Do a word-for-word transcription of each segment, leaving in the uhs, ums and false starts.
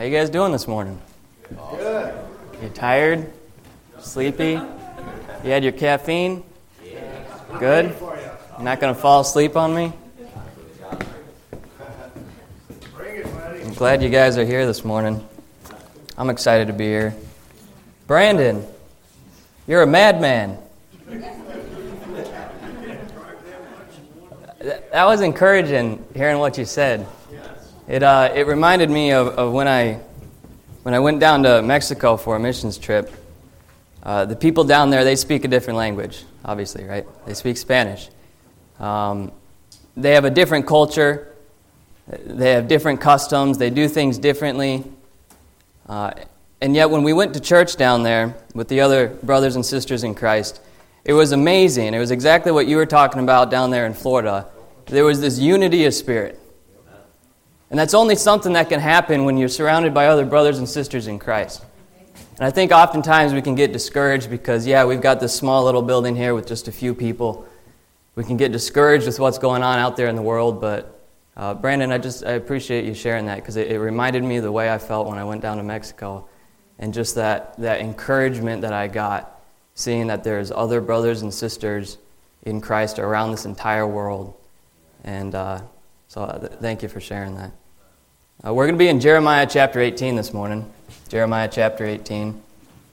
How you guys doing this morning? Good. You tired? Sleepy? You had your caffeine? Good? You're not going to fall asleep on me? I'm glad you guys are here this morning. I'm excited to be here. Brandon, you're a madman. That was encouraging, hearing what you said. It uh, it reminded me of, of when I when I went down to Mexico for a missions trip. Uh, the people down there, they speak a different language, obviously, right? They speak Spanish. Um, they have a different culture. They have different customs. They do things differently. Uh, and yet when we went to church down there with the other brothers and sisters in Christ, it was amazing. It was exactly what you were talking about down there in Florida. There was this unity of spirit. And that's only something that can happen when you're surrounded by other brothers and sisters in Christ. And I think oftentimes we can get discouraged because, yeah, we've got this small little building here with just a few people. We can get discouraged with what's going on out there in the world. But, uh, Brandon, I just I appreciate you sharing that because it, it reminded me of the way I felt when I went down to Mexico. And just that, that encouragement that I got, seeing that there's other brothers and sisters in Christ around this entire world. And uh, so uh, th- thank you for sharing that. Uh, we're going to be in Jeremiah chapter eighteen this morning. Jeremiah chapter eighteen.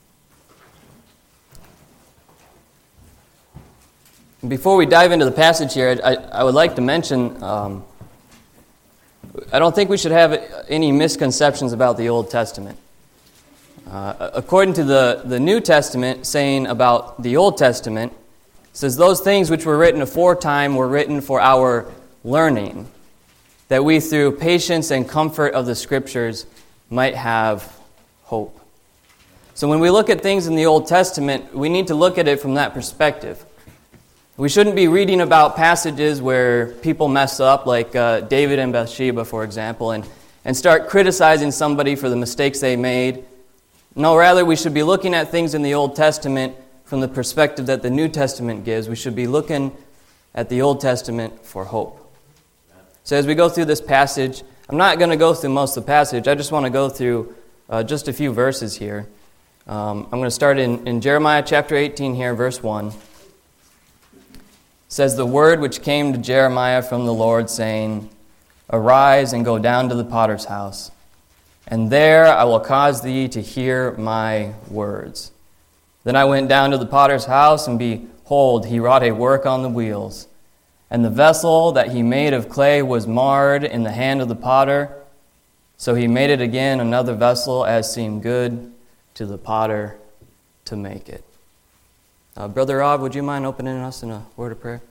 Before we dive into the passage here, I, I would like to mention, um, I don't think we should have any misconceptions about the Old Testament. Uh, according to the, the New Testament, saying about the Old Testament, it says, those things which were written aforetime were written for our learning, that we through patience and comfort of the Scriptures might have hope. So when we look at things in the Old Testament, we need to look at it from that perspective. We shouldn't be reading about passages where people mess up, like uh, David and Bathsheba, for example, and, and start criticizing somebody for the mistakes they made. No, rather, we should be looking at things in the Old Testament from the perspective that the New Testament gives. We should be looking at the Old Testament for hope. So as we go through this passage, I'm not going to go through most of the passage. I just want to go through uh, just a few verses here. Um, I'm going to start in, in Jeremiah chapter eighteen here, verse one. It says, the word which came to Jeremiah from the Lord, saying, arise and go down to the potter's house, and there I will cause thee to hear my words. Then I went down to the potter's house, and behold, he wrought a work on the wheels. And the vessel that he made of clay was marred in the hand of the potter. So he made it again another vessel as seemed good to the potter to make it. Uh, Brother Rob, would you mind opening us in a word of prayer?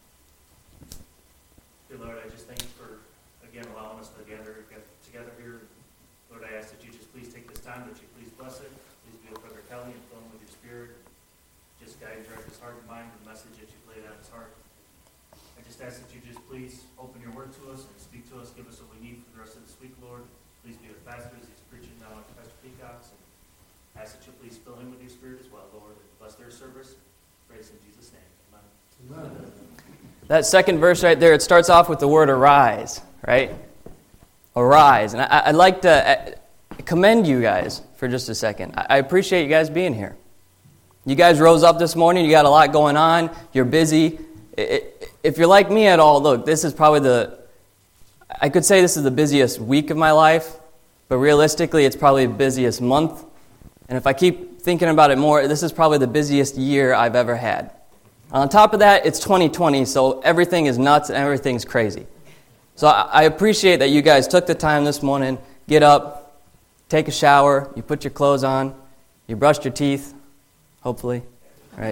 Dear Lord, I just thank you for, again, allowing us to gather, get together here. Lord, I ask that you just please take this time, that you please bless it. Please be with Brother Kelly and fill him with your spirit. Just guide and direct his heart and mind, the message that you've laid on his heart. I just ask that you just please open your word to us and speak to us, give us what we need for the rest of this week, Lord. Please be with Pastor as he's preaching now on Pastor Peacocks. And ask that you please fill him with your spirit as well, Lord. And bless their service. Praise in Jesus' name. Amen. Amen. That second verse right there, it starts off with the word arise, right? Arise. And I, I'd like to commend you guys for just a second. I appreciate you guys being here. You guys rose up this morning. You got a lot going on. You're busy. If you're like me at all, look, this is probably the, I could say this is the busiest week of my life, but realistically, it's probably the busiest month. And if I keep thinking about it more, this is probably the busiest year I've ever had. On top of that, it's twenty twenty, so everything is nuts and everything's crazy. So I appreciate that you guys took the time this morning, get up, take a shower, you put your clothes on, you brushed your teeth, hopefully, right?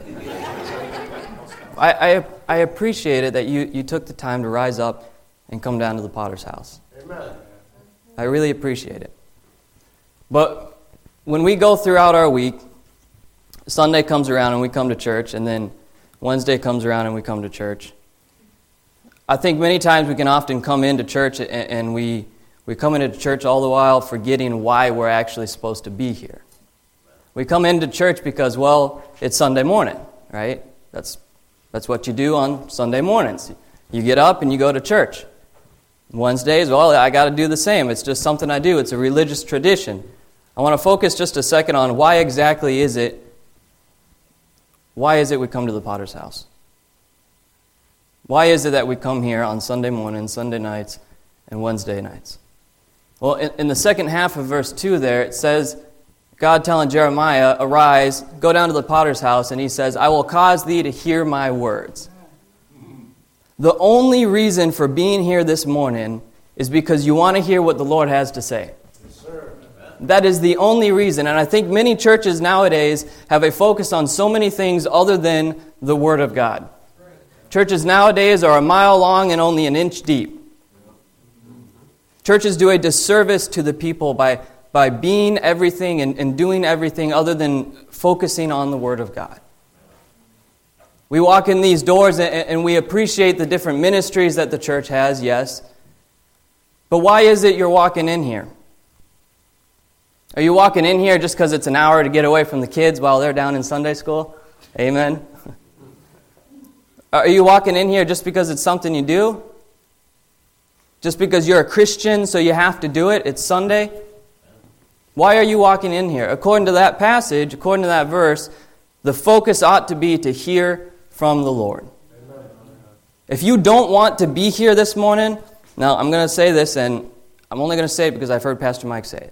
I, I I appreciate it that you, you took the time to rise up and come down to the potter's house. Amen. I really appreciate it. But when we go throughout our week, Sunday comes around and we come to church, and then Wednesday comes around and we come to church. I think many times we can often come into church and, and we, we come into church all the while forgetting why we're actually supposed to be here. We come into church because, well, it's Sunday morning, right? That's That's what you do on Sunday mornings. You get up and you go to church. Wednesdays, well, I got to do the same. It's just something I do. It's a religious tradition. I want to focus just a second on why exactly is it, why is it we come to the Potter's house? Why is it that we come here on Sunday morning, Sunday nights, and Wednesday nights? Well, in, in the second half of verse two there, it says, God telling Jeremiah, arise, go down to the Potter's house, and he says, I will cause thee to hear my words. The only reason for being here this morning is because you want to hear what the Lord has to say. Yes, sir. That is the only reason. And I think many churches nowadays have a focus on so many things other than the Word of God. Churches nowadays are a mile long and only an inch deep. Churches do a disservice to the people by, by being everything and, and doing everything other than focusing on the Word of God. We walk in these doors and, and we appreciate the different ministries that the church has, yes. But why is it you're walking in here? Are you walking in here just because it's an hour to get away from the kids while they're down in Sunday school? Amen. Are you walking in here just because it's something you do? Just because you're a Christian, so you have to do it? It's Sunday? Why are you walking in here? According to that passage, according to that verse, the focus ought to be to hear from the Lord. If you don't want to be here this morning, now I'm going to say this, and I'm only going to say it because I've heard Pastor Mike say it.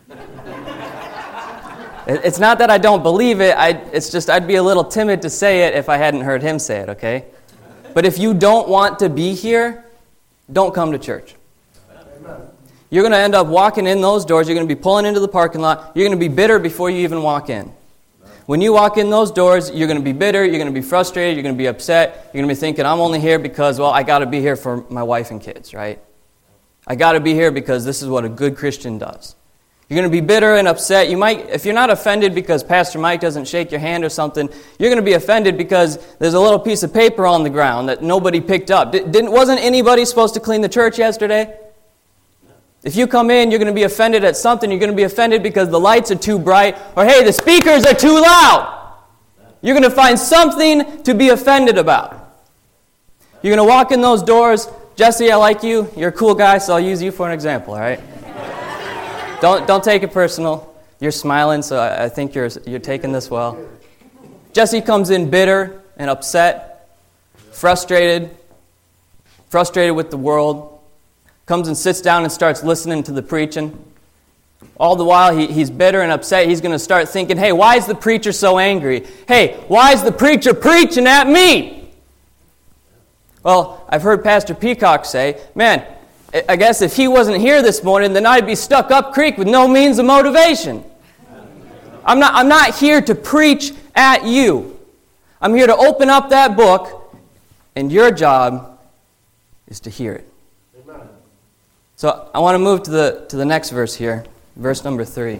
It's not that I don't believe it. I, it's just I'd be a little timid to say it if I hadn't heard him say it, okay? But if you don't want to be here, don't come to church. You're going to end up walking in those doors. You're going to be pulling into the parking lot. You're going to be bitter before you even walk in. When you walk in those doors, you're going to be bitter. You're going to be frustrated. You're going to be upset. You're going to be thinking, I'm only here because, well, I got to be here for my wife and kids, right? I got to be here because this is what a good Christian does. You're going to be bitter and upset. You might, if you're not offended because Pastor Mike doesn't shake your hand or something, you're going to be offended because there's a little piece of paper on the ground that nobody picked up. Didn't, wasn't anybody supposed to clean the church yesterday? If you come in, you're going to be offended at something. You're going to be offended because the lights are too bright, or hey, the speakers are too loud. You're going to find something to be offended about. You're going to walk in those doors. Jesse, I like you. You're a cool guy, so I'll use you for an example, all right? Don't don't take it personal. You're smiling, so I, I think you're you're taking this well. Jesse comes in bitter and upset, frustrated, frustrated with the world, comes and sits down and starts listening to the preaching. All the while, he, he's bitter and upset. He's going to start thinking, hey, why is the preacher so angry? Hey, why is the preacher preaching at me? Well, I've heard Pastor Peacock say, man, I guess if he wasn't here this morning, then I'd be stuck up creek with no means of motivation. I'm not, I'm not here to preach at you. I'm here to open up that book, and your job is to hear it. Amen. So I want to move to the to the next verse here, verse number three.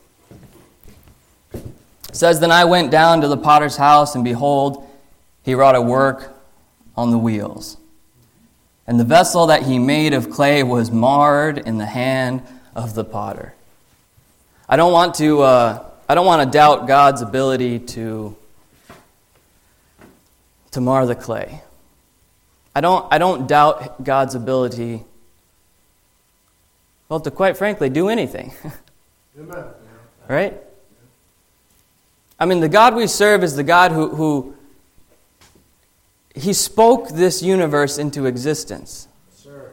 It says, Then I went down to the potter's house, and behold, he wrought a work on the wheels. And the vessel that he made of clay was marred in the hand of the potter. I don't want to. Uh, I don't want to doubt God's ability to to mar the clay. I don't. I don't doubt God's ability. Well, to quite frankly, do anything. Amen. Right? I mean, the God we serve is the God who. who He spoke this universe into existence. Sir.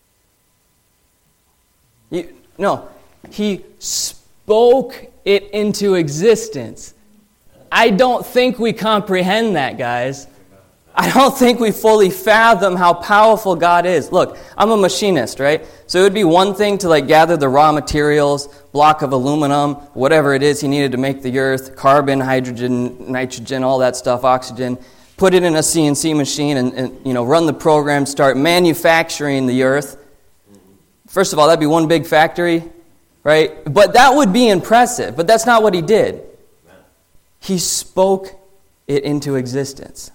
You, no, He spoke it into existence. I don't think we comprehend that, guys. I don't think we fully fathom how powerful God is. Look, I'm a machinist, right? So it would be one thing to like gather the raw materials, block of aluminum, whatever it is he needed to make the earth, carbon, hydrogen, nitrogen, all that stuff, oxygen. Put it in a C N C machine and, and you know run the program, start manufacturing the earth. First of all, that'd be one big factory, right? But that would be impressive. But that's not what he did. He spoke it into existence.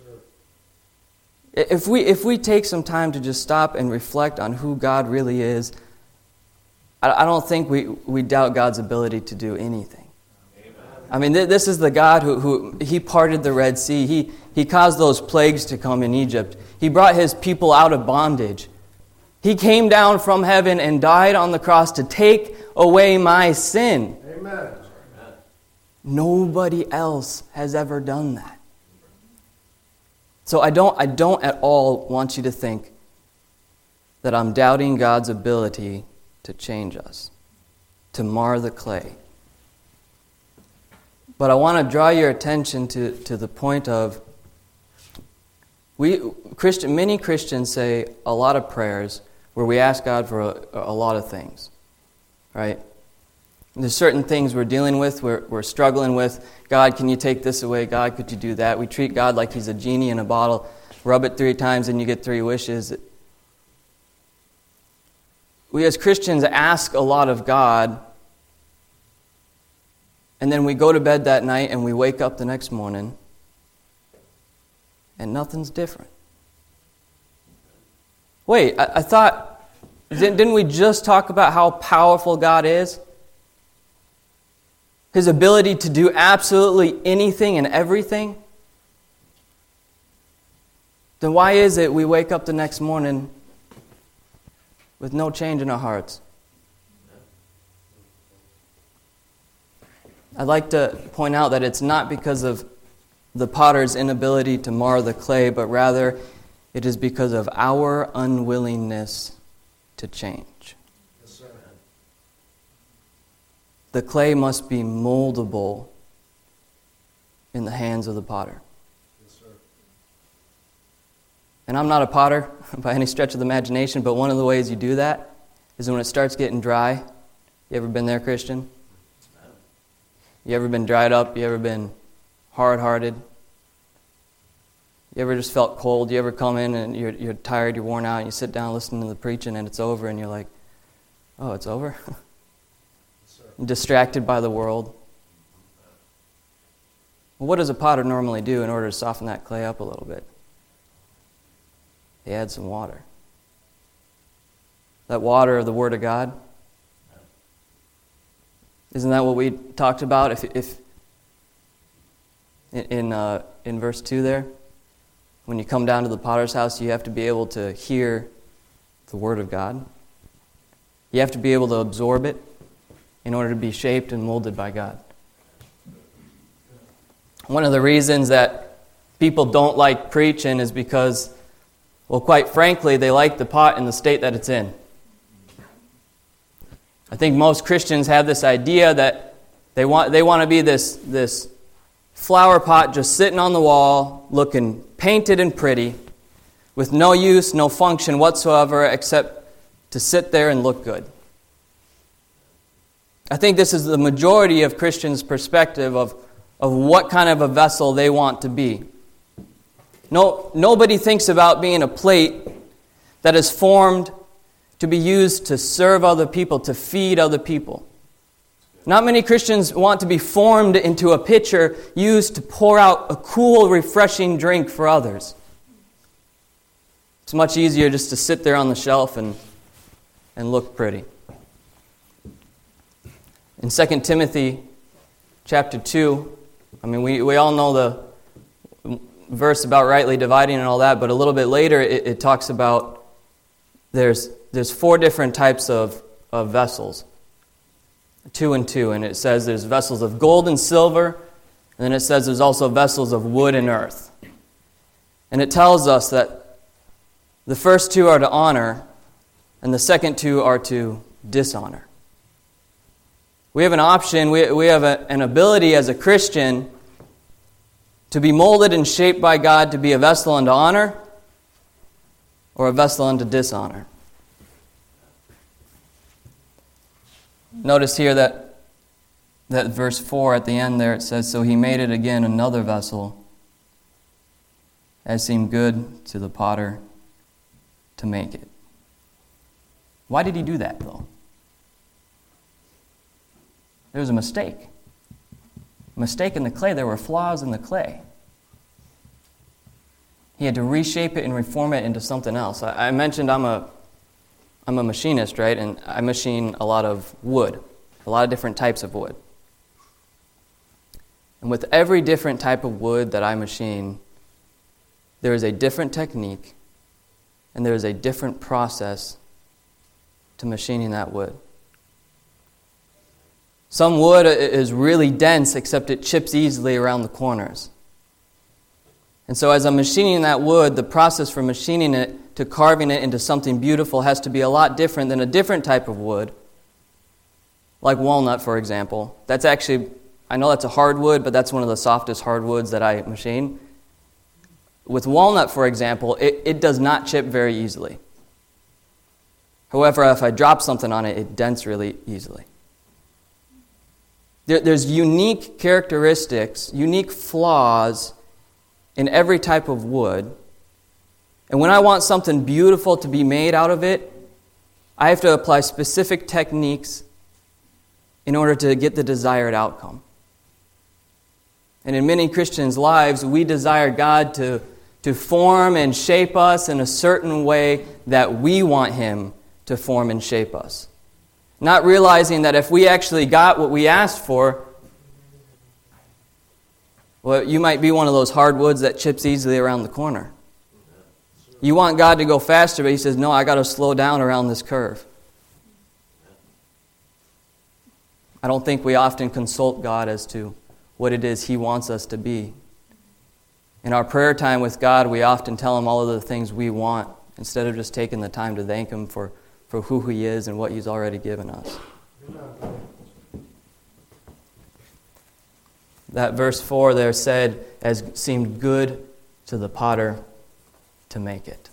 If we if we take some time to just stop and reflect on who God really is, I, I don't think we, we doubt God's ability to do anything. I mean, this is the God who, who he parted the Red Sea. He, he caused those plagues to come in Egypt. He brought his people out of bondage. He came down from heaven and died on the cross to take away my sin. Amen. Nobody else has ever done that. So I don't, I don't at all want you to think that I'm doubting God's ability to change us, to mar the clay. But I want to draw your attention to, to the point of, we Christian many Christians say a lot of prayers where we ask God for a, a lot of things, right? There's certain things we're dealing with, we're, we're struggling with. God, can you take this away? God, could you do that? We treat God like he's a genie in a bottle. Rub it three times and you get three wishes. We as Christians ask a lot of God, and then we go to bed that night and we wake up the next morning and nothing's different. Wait, I, I thought, didn't we just talk about how powerful God is? His ability to do absolutely anything and everything? Then why is it we wake up the next morning with no change in our hearts? I'd like to point out that it's not because of the potter's inability to mar the clay, but rather it is because of our unwillingness to change. Yes, sir. The clay must be moldable in the hands of the potter. Yes, sir. And I'm not a potter by any stretch of the imagination, but one of the ways you do that is when it starts getting dry. You ever been there, Christian? You ever been dried up? You ever been hard-hearted? You ever just felt cold? You ever come in and you're, you're tired, you're worn out, and you sit down listening to the preaching and it's over and you're like, oh, it's over? Yes, Distracted by the world. Well, what does a potter normally do in order to soften that clay up a little bit? They add some water. That water of the Word of God. Isn't that what we talked about? If, if in uh, in verse two there, when you come down to the potter's house, you have to be able to hear the Word of God. You have to be able to absorb it in order to be shaped and molded by God. One of the reasons that people don't like preaching is because, well, quite frankly, they like the pot in the state that it's in. I think most Christians have this idea that they want they want to be this, this flower pot just sitting on the wall, looking painted and pretty, with no use, no function whatsoever, except to sit there and look good. I think this is the majority of Christians' perspective of, of what kind of a vessel they want to be. No, nobody thinks about being a plate that is formed to be used to serve other people, to feed other people. Not many Christians want to be formed into a pitcher used to pour out a cool, refreshing drink for others. It's much easier just to sit there on the shelf and, and look pretty. In Second Timothy chapter two, I mean, we, we all know the verse about rightly dividing and all that, but a little bit later it, it talks about there's there's four different types of, of vessels. Two and two, and it says there's vessels of gold and silver, and then it says there's also vessels of wood and earth. And it tells us that the first two are to honor, and the second two are to dishonor. We have an option, we, we have a, an ability as a Christian to be molded and shaped by God to be a vessel unto honor or a vessel unto dishonor. Notice here that, that verse four at the end there, it says, so he made it again another vessel, as seemed good to the potter to make it. Why did he do that, though? There was a mistake. A mistake in the clay. There were flaws in the clay. He had to reshape it and reform it into something else. I, I mentioned I'm a I'm a machinist, right? And I machine a lot of wood, a lot of different types of wood. And with every different type of wood that I machine, there is a different technique and there is a different process to machining that wood. Some wood is really dense, except it chips easily around the corners. And so as I'm machining that wood, the process for machining it to carving it into something beautiful has to be a lot different than a different type of wood, like walnut, for example. That's actually, I know that's a hardwood, but that's one of the softest hardwoods that I machine. With walnut, for example, it, it does not chip very easily. However, if I drop something on it, it dents really easily. There, there's unique characteristics, unique flaws in every type of wood. And when I want something beautiful to be made out of it, I have to apply specific techniques in order to get the desired outcome. And in many Christians' lives, we desire God to, to form and shape us in a certain way that we want Him to form and shape us. Not realizing that if we actually got what we asked for, well, you might be one of those hardwoods that chips easily around the corner. You want God to go faster, but He says, no, I got to slow down around this curve. I don't think we often consult God as to what it is He wants us to be. In our prayer time with God, we often tell Him all of the things we want instead of just taking the time to thank Him for, for who He is and what He's already given us. That verse four there said, as seemed good to the potter to make it.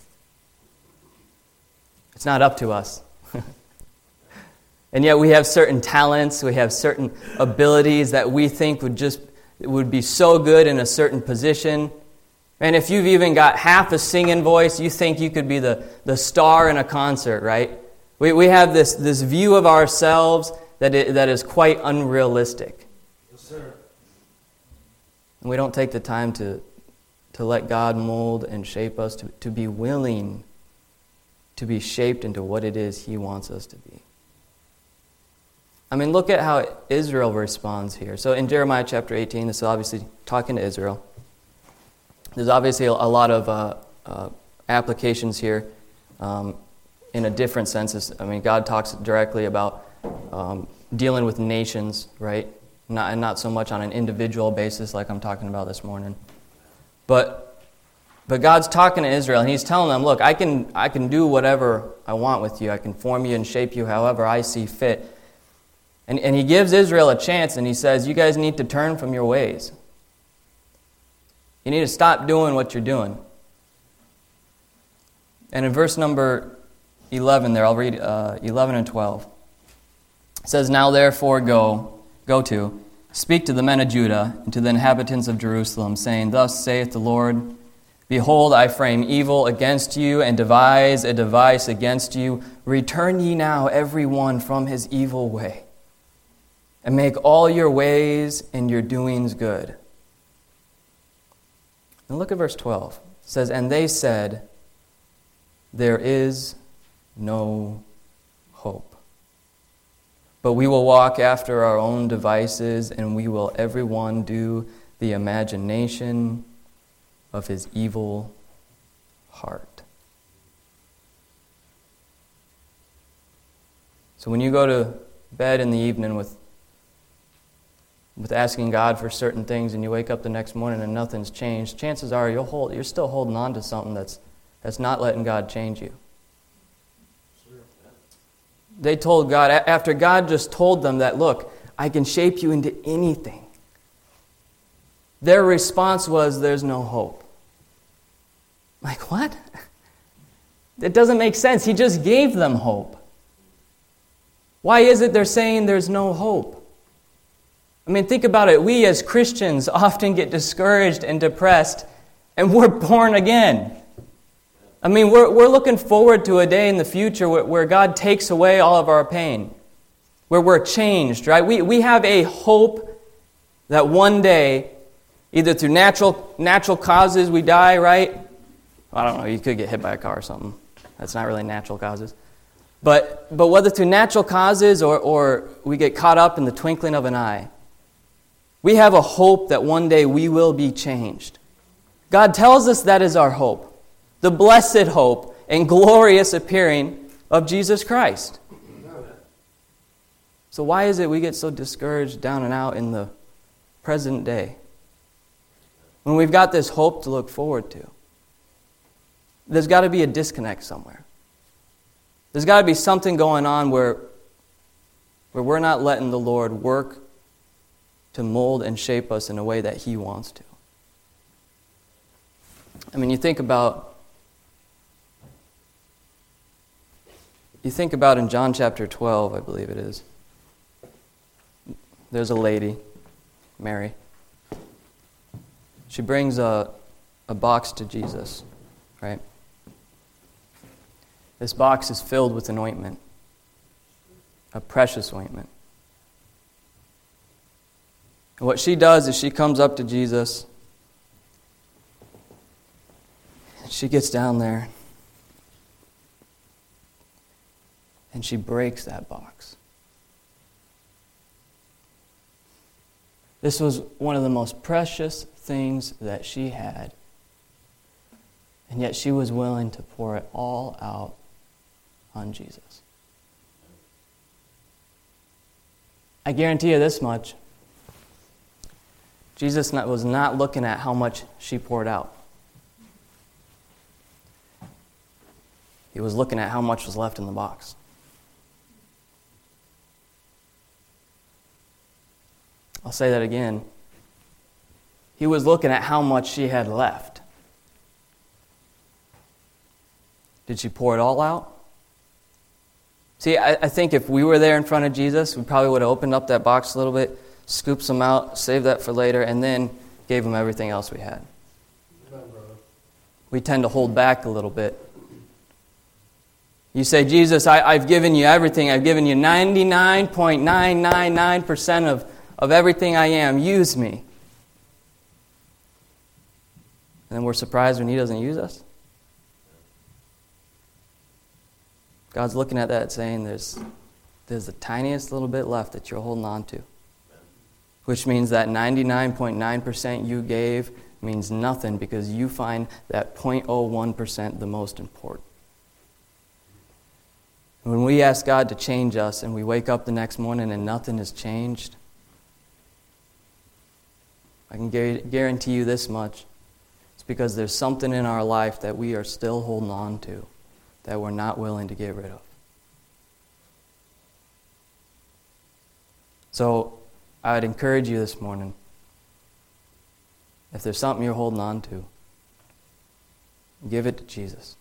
It's not up to us. And yet we have certain talents, we have certain abilities that we think would just would be so good in a certain position. And if you've even got half a singing voice, you think you could be the, the star in a concert, right? We we have this, this view of ourselves that it, that is quite unrealistic. Yes, sir. And we don't take the time to, to let God mold and shape us, to, to be willing to be shaped into what it is He wants us to be. I mean, look at how Israel responds here. So in Jeremiah chapter eighteen, this is obviously talking to Israel. There's obviously a, a lot of uh, uh, applications here um, in a different sense. I mean, God talks directly about um, dealing with nations, right? Not, and not so much on an individual basis like I'm talking about this morning. But but God's talking to Israel, and He's telling them, look, I can I can do whatever I want with you. I can form you and shape you however I see fit. And, and He gives Israel a chance, and He says, you guys need to turn from your ways. You need to stop doing what you're doing. And in verse number eleven there, I'll read uh, eleven and twelve. It says, now therefore go, go to, speak to the men of Judah and to the inhabitants of Jerusalem, saying, thus saith the Lord, behold, I frame evil against you and devise a device against you. Return ye now every one from his evil way, and make all your ways and your doings good. And look at verse twelve. It says, and they said, there is no hope. But we will walk after our own devices, and we will every one do the imagination of his evil heart. So when you go to bed in the evening with with asking God for certain things, and you wake up the next morning and nothing's changed, chances are you'll hold, you're still holding on to something that's that's not letting God change you. They told God, after God just told them that, look, I can shape you into anything, their response was, there's no hope. Like, what? It doesn't make sense. He just gave them hope. Why is it they're saying there's no hope? I mean, think about it. We as Christians often get discouraged and depressed, and we're born again. I mean, we're we're looking forward to a day in the future where, where God takes away all of our pain, where we're changed, right? We we have a hope that one day, either through natural natural causes we die, right? I don't know, you could get hit by a car or something. That's not really natural causes. But but whether through natural causes or, or we get caught up in the twinkling of an eye, we have a hope that one day we will be changed. God tells us that is our hope, the blessed hope and glorious appearing of Jesus Christ. So why is it we get so discouraged down and out in the present day when we've got this hope to look forward to? There's got to be a disconnect somewhere. There's got to be something going on where, where we're not letting the Lord work to mold and shape us in a way that He wants to. I mean, you think about, you think about in John chapter twelve, I believe it is, there's a lady, Mary. She brings a, a box to Jesus, right? This box is filled with an ointment, a precious ointment. And what she does is she comes up to Jesus, and she gets down there, and she breaks that box. This was one of the most precious things that she had, and yet she was willing to pour it all out on Jesus. I guarantee you this much. Jesus was not looking at how much she poured out. He was looking at how much was left in the box. I'll say that again. He was looking at how much she had left. Did she pour it all out? See, I, I think if we were there in front of Jesus, we probably would have opened up that box a little bit, scooped some out, saved that for later, and then gave Him everything else we had. Amen, brother. We tend to hold back a little bit. You say, Jesus, I, I've given you everything. I've given you ninety-nine point nine nine nine percent of, of everything I am. Use me. And then we're surprised when He doesn't use us. God's looking at that saying there's, there's the tiniest little bit left that you're holding on to. Which means that ninety-nine point nine percent you gave means nothing because you find that zero point zero one percent the most important. When we ask God to change us and we wake up the next morning and nothing has changed, I can guarantee you this much. It's because there's something in our life that we are still holding on to that we're not willing to get rid of. So I would encourage you this morning, if there's something you're holding on to, give it to Jesus.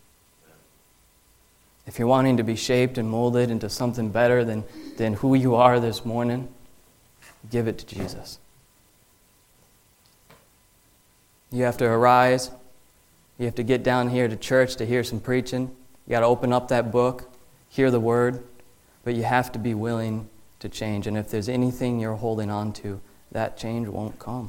If you're wanting to be shaped and molded into something better than, than who you are this morning, give it to Jesus. You have to arise. You have to get down here to church to hear some preaching. You got to open up that book, hear the word, but you have to be willing to change. And if there's anything you're holding on to, that change won't come.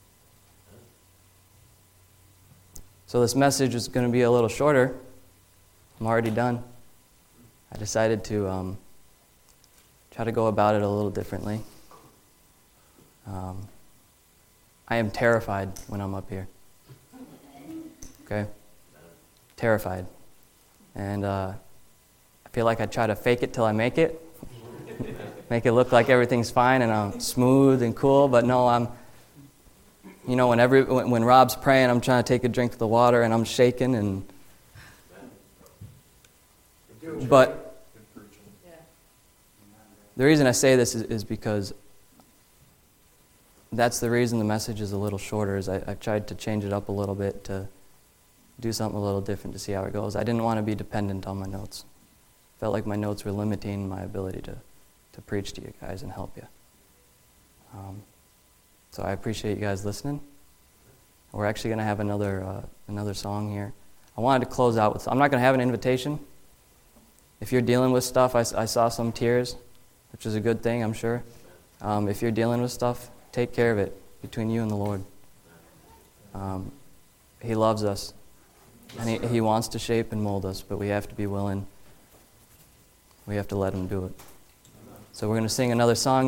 So this message is going to be a little shorter. I'm already done. I decided to um, try to go about it a little differently. Um, I am terrified when I'm up here. Okay? Terrified. And uh, I feel like I try to fake it till I make it. Make it look like everything's fine and I'm smooth and cool, but no, I'm, you know, when, every, when, when Rob's praying, I'm trying to take a drink of the water and I'm shaking and, but the reason I say this is, is because that's the reason the message is a little shorter, is I, I've tried to change it up a little bit to do something a little different to see how it goes. I didn't want to be dependent on my notes. Felt like my notes were limiting my ability to, to preach to you guys and help you. Um, so I appreciate you guys listening. We're actually going to have another uh, another song here. I wanted to close out with, I'm not going to have an invitation. If you're dealing with stuff, I, I saw some tears, which is a good thing, I'm sure. Um, if you're dealing with stuff, take care of it between you and the Lord. Um, he loves us, and he, he wants to shape and mold us, but we have to be willing. We have to let Him do it. So we're going to sing another song.